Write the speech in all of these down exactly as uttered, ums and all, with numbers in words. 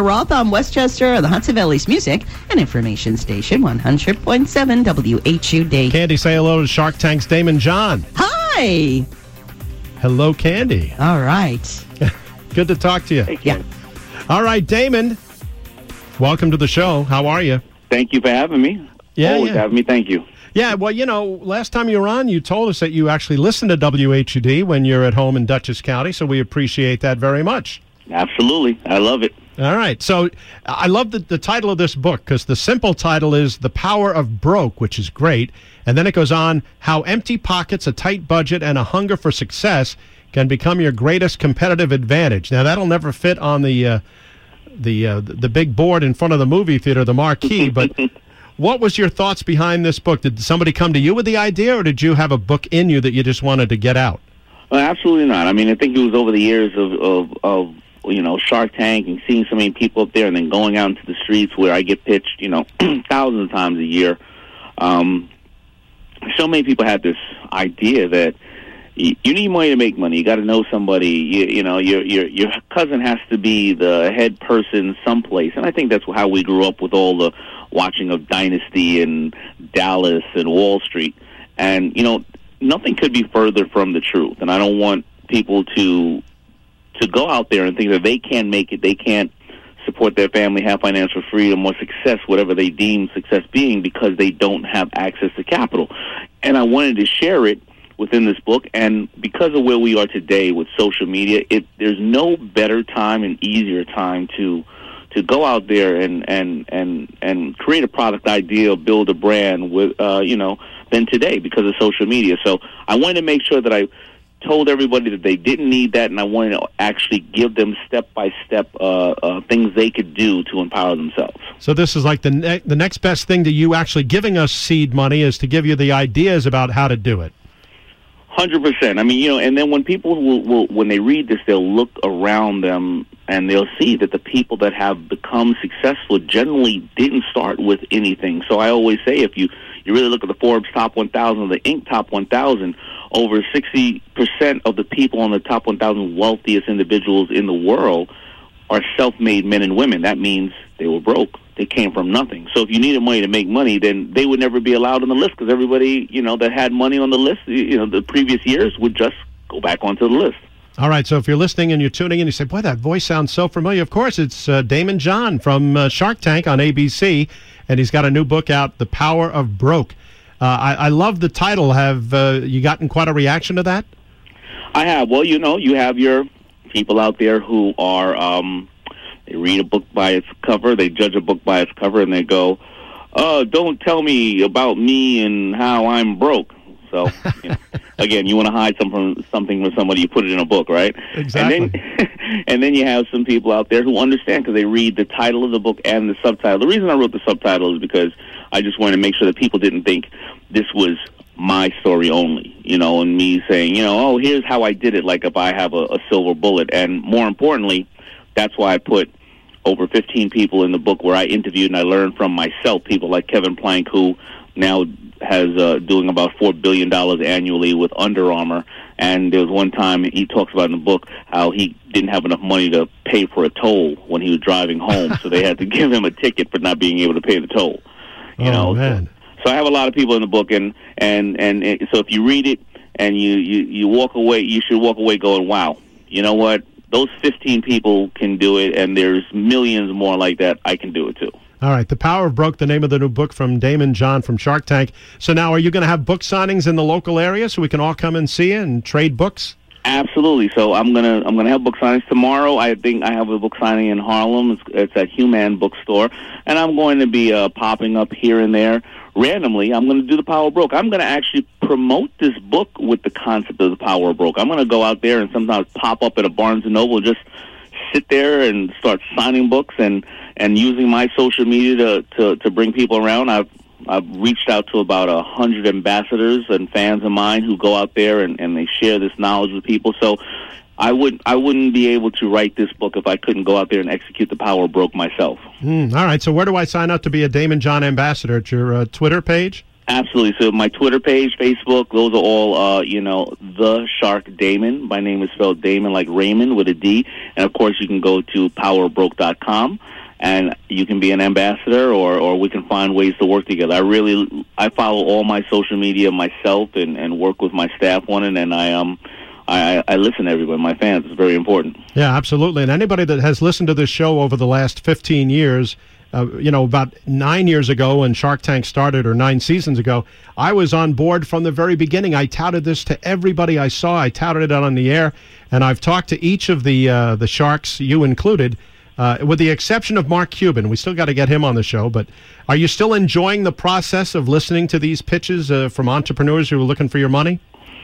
Roth on Westchester, the Hudson Valley's music and information station, one hundred point seven W H U D. Candy, say hello to Shark Tank's Damon John. Hi. Hello, Candy. All right. Good to talk to you. Hey, yeah. All right, Damon, welcome to the show. How are you? Thank you for having me. Yeah, Always yeah. having me. Thank you. Yeah, well, you know, last time you were on, you told us that you actually listen to W H U D when you're at home in Dutchess County, so we appreciate that very much. Absolutely. I love it. All right. So I love the, the title of this book because the simple title is The Power of Broke, which is great. And then it goes on, How Empty Pockets, a Tight Budget, and a Hunger for Success can become your greatest competitive advantage. Now, that'll never fit on the uh, the uh, the big board in front of the movie theater, the marquee, but what was your thoughts behind this book? Did somebody come to you with the idea, or did you have a book in you that you just wanted to get out? Well, absolutely not. I mean, I think it was over the years of, of, of you know, Shark Tank and seeing so many people up there and then going out into the streets where I get pitched, you know, thousands of times a year. Um, so many people have this idea that you, you need money to make money. You got to know somebody. You, you know, your your your cousin has to be the head person someplace. And I think that's how we grew up with all the watching of Dynasty and Dallas and Wall Street. And, you know, nothing could be further from the truth. And I don't want people to to go out there and think that they can't make it, they can't support their family, have financial freedom or success, whatever they deem success being, because they don't have access to capital. And I wanted to share it within this book, and because of where we are today with social media, it there's no better time and easier time to to go out there and and and and create a product idea, build a brand with uh, you know, than today because of social media. So I wanted to make sure that I told everybody that they didn't need that, and I wanted to actually give them step-by-step uh, uh, things they could do to empower themselves. So this is like the ne- the next best thing to you actually giving us seed money is to give you the ideas about how to do it. one hundred percent. I mean, you know, and then when people will, will, when they read this, they'll look around them and they'll see that the people that have become successful generally didn't start with anything. So I always say, if you, you really look at the Forbes Top one thousand or the Inc Top one thousand, over sixty percent of the people on the top one thousand wealthiest individuals in the world are self-made men and women. That means they were broke. They came from nothing. So if you needed money to make money, then they would never be allowed on the list, because everybody, you know, that had money on the list, you know, the previous years would just go back onto the list. All right, so if you're listening and you're tuning in, you say, boy, that voice sounds so familiar. Of course, it's uh, Damon John from uh, Shark Tank on A B C, and he's got a new book out, The Power of Broke. Uh, I, I love the title. Have uh, you gotten quite a reaction to that? I have. Well, you know, you have your people out there who are, um, they read a book by its cover, they judge a book by its cover, and they go, oh, don't tell me about me and how I'm broke. So, you know, again, you want to hide some from, something from somebody, you put it in a book, right? Exactly. And then, and then you have some people out there who understand because they read the title of the book and the subtitle. The reason I wrote the subtitle is because I just wanted to make sure that people didn't think this was my story only, you know, and me saying, you know, oh, here's how I did it, like if I have a, a silver bullet. And more importantly, that's why I put over fifteen people in the book where I interviewed and I learned from myself, people like Kevin Plank, who now has uh, doing about four billion dollars annually with Under Armour. And there was one time he talks about in the book how he didn't have enough money to pay for a toll when he was driving home, so they had to give him a ticket for not being able to pay the toll. You oh, know, man. So, so I have a lot of people in the book, and, and, and it, so if you read it and you, you, you walk away, you should walk away going, wow, you know what? Those fifteen people can do it, and there's millions more like that. I can do it, too. All right. The Power of Broke, the name of the new book from Damon John from Shark Tank. So now are you going to have book signings in the local area so we can all come and see you and trade books? Absolutely. So I'm gonna I'm gonna have book signings tomorrow. I think I have a book signing in Harlem. It's, it's at Human Bookstore, and I'm going to be uh, popping up here and there randomly. I'm going to do the Power of Broke. I'm going to actually promote this book with the concept of the Power of Broke. I'm going to go out there and sometimes pop up at a Barnes and Noble, just sit there and start signing books and, and using my social media to, to, to bring people around. I've I've reached out to about a hundred ambassadors and fans of mine who go out there and, and they share this knowledge with people. So I would I wouldn't be able to write this book if I couldn't go out there and execute the Power of Broke myself. Mm, all right. So where do I sign up to be a Damon John ambassador? At your uh, Twitter page? Absolutely. So my Twitter page, Facebook, those are all, uh, you know, The Shark Damon. My name is spelled Damon like Raymond with a D. And, of course, you can go to power of broke dot com, and you can be an ambassador, or, or we can find ways to work together. I really, I follow all my social media myself and, and work with my staff on it, and I um, I, I listen to everybody, my fans. It's very important. Yeah, absolutely. And anybody that has listened to this show over the last fifteen years, Uh, you know, about nine years ago when Shark Tank started, or nine seasons ago, I was on board from the very beginning. I touted this to everybody I saw. I touted it on the air, and I've talked to each of the uh, the Sharks, you included, uh, with the exception of Mark Cuban. We still got to get him on the show, but are you still enjoying the process of listening to these pitches uh, from entrepreneurs who are looking for your money?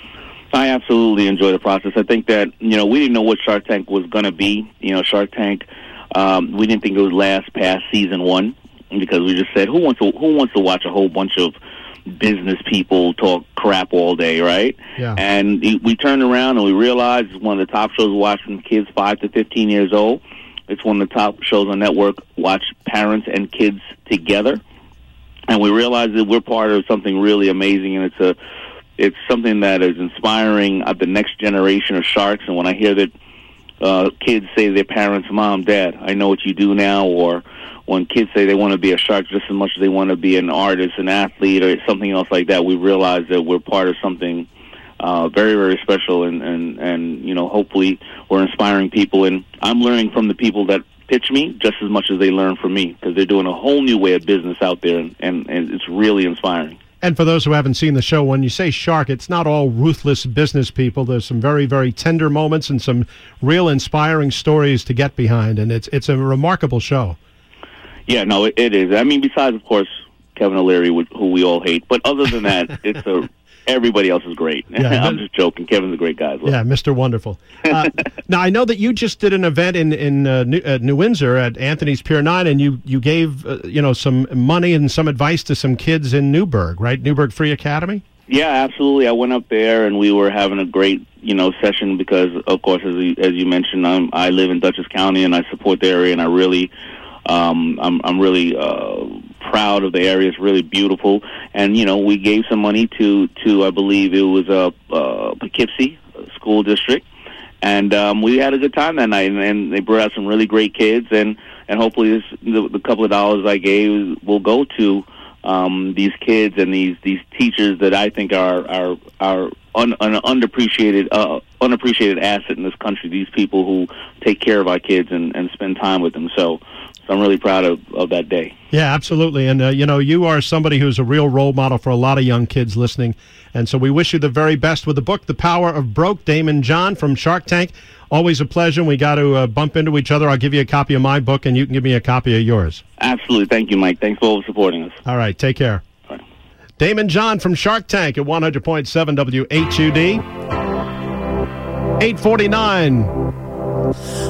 I absolutely enjoy the process. I think that, you know, we didn't know what Shark Tank was going to be. You know, Shark Tank... Um, we didn't think it would last past season one, because we just said, who wants to who wants to watch a whole bunch of business people talk crap all day, right? Yeah. And we turned around and we realized it's one of the top shows watched from kids five to fifteen years old. It's one of the top shows on network watch parents and kids together. And we realized that we're part of something really amazing, and it's a it's something that is inspiring uh, the next generation of sharks. And when I hear that Uh, kids say to their parents, Mom, Dad, I know what you do now, or when kids say they want to be a shark just as much as they want to be an artist, an athlete, or something else like that, we realize that we're part of something uh, very, very special, and, and, and, you know, hopefully we're inspiring people. And I'm learning from the people that pitch me just as much as they learn from me, because they're doing a whole new way of business out there, and, and, and it's really inspiring. And for those who haven't seen the show, when you say shark, it's not all ruthless business people. There's some very, very tender moments and some real inspiring stories to get behind, and it's it's a remarkable show. Yeah, no, it, it is. I mean, besides, of course, Kevin O'Leary, who we all hate, but other than that, it's a everybody else is great. Yeah, I'm just joking. Kevin's a great guy as well. Yeah, Mister Wonderful. Uh, now, I know that you just did an event in in uh, New, uh, New Windsor at Anthony's Pier nine, and you you gave uh, you know some money and some advice to some kids in Newburgh, right? Newburgh Free Academy. Yeah, absolutely. I went up there, and we were having a great you know session because, of course, as you, as you mentioned, I'm, I live in Dutchess County, and I support the area, and I really. Um, I'm, I'm really uh, proud of the area. It's really beautiful, and you know we gave some money to, to I believe it was a uh, uh, Poughkeepsie school district, and um, we had a good time that night. And, and they brought out some really great kids, and and hopefully this, the, the couple of dollars I gave will go to um, these kids and these these teachers that I think are are are un, un, unappreciated uh, unappreciated asset in this country. These people who take care of our kids and, and spend time with them. So. So I'm really proud of, of that day. Yeah, absolutely. And, uh, you know, you are somebody who's a real role model for a lot of young kids listening. And so we wish you the very best with the book, The Power of Broke. Damon John from Shark Tank. Always a pleasure. We got to uh, bump into each other. I'll give you a copy of my book, and you can give me a copy of yours. Absolutely. Thank you, Mike. Thanks for supporting us. All right. Take care. All right. Damon John from Shark Tank at one hundred point seven W H U D. eight forty-nine.